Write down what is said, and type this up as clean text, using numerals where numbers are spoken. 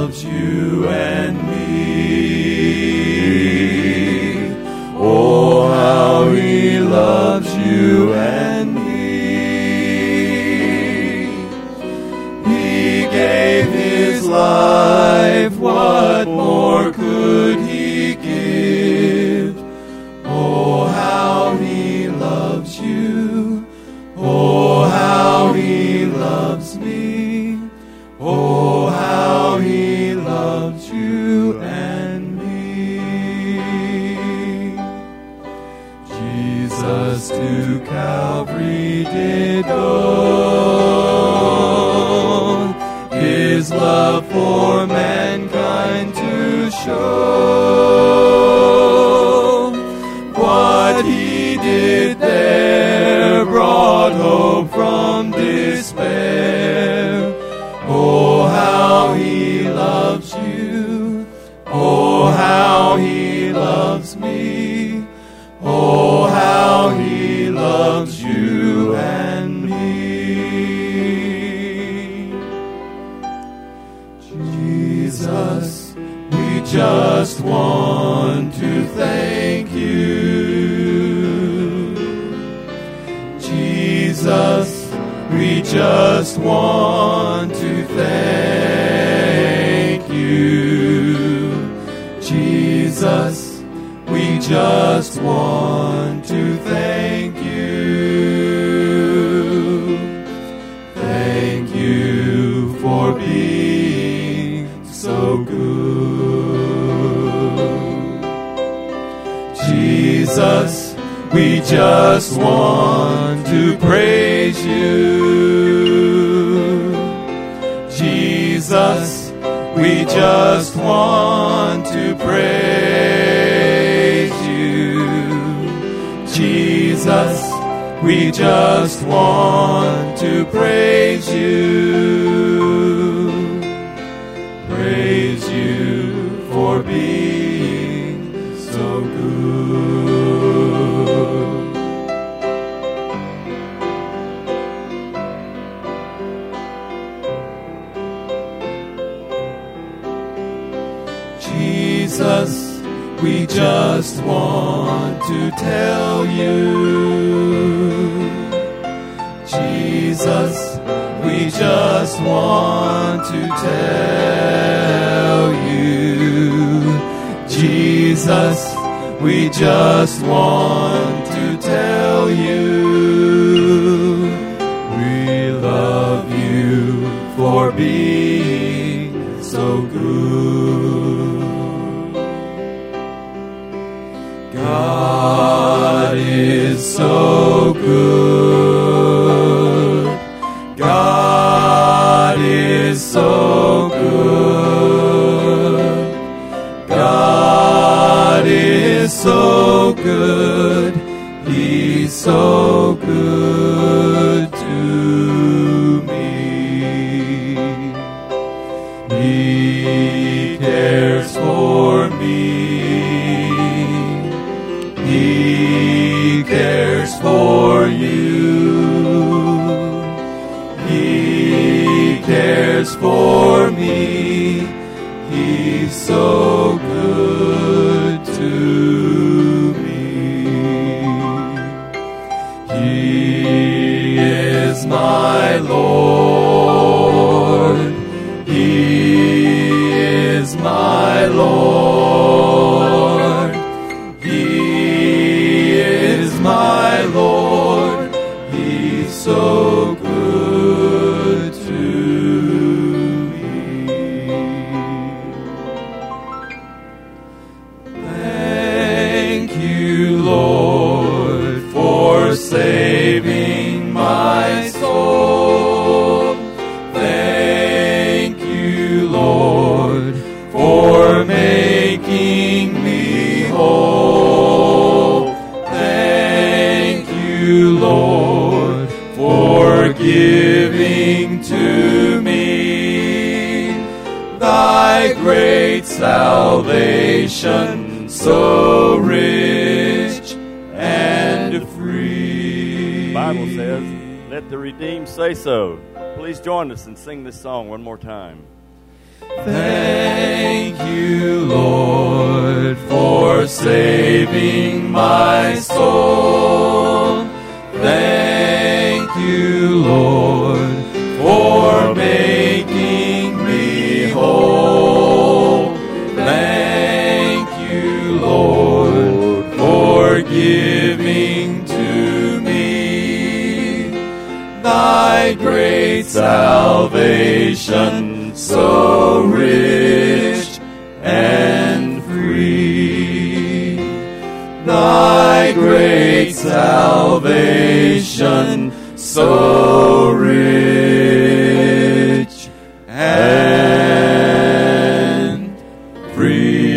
loves you and me. Oh, how he loves you and me. He gave his life, what more could he give? Oh, how he loves you. Oh, how he loves me. Oh, how he loves you and me. Jesus to Calvary did go, his love for mankind to show. What he did there brought hope from despair. Oh, how he loves you. Oh, how he loves me. Oh, how he loves you and me. Jesus, we just want to thank you. Jesus, we just want to thank you. Jesus, we just want to thank you. Thank you for being so good. Jesus, we just want to praise you. Jesus, we just want to praise you. Jesus, we just want to praise you. Praise you for being so good. Jesus, we just want to tell you. Jesus, we just want to tell you. Jesus, we just want to tell you. We love you for being so good. God is so good. God is so good. God is so good. He's so good to me. He cares for me. He cares for you. He cares for me. He's so good to me. He is my Lord. He is my Lord. He is my Lord. He's so good to me. Thank you, Lord, for saving my soul. Thank you, Lord, for making me whole. Thank you, Lord, for giving to me thy great salvation, so rich and free. The Bible says, let the redeemed say so. Please join us and sing this song one more time. Thank you, Lord, for saving my soul. Thank you, Lord, for making me whole. Thank you, Lord, for giving to me thy great salvation, so rich and free. Thy great salvation, so rich and free.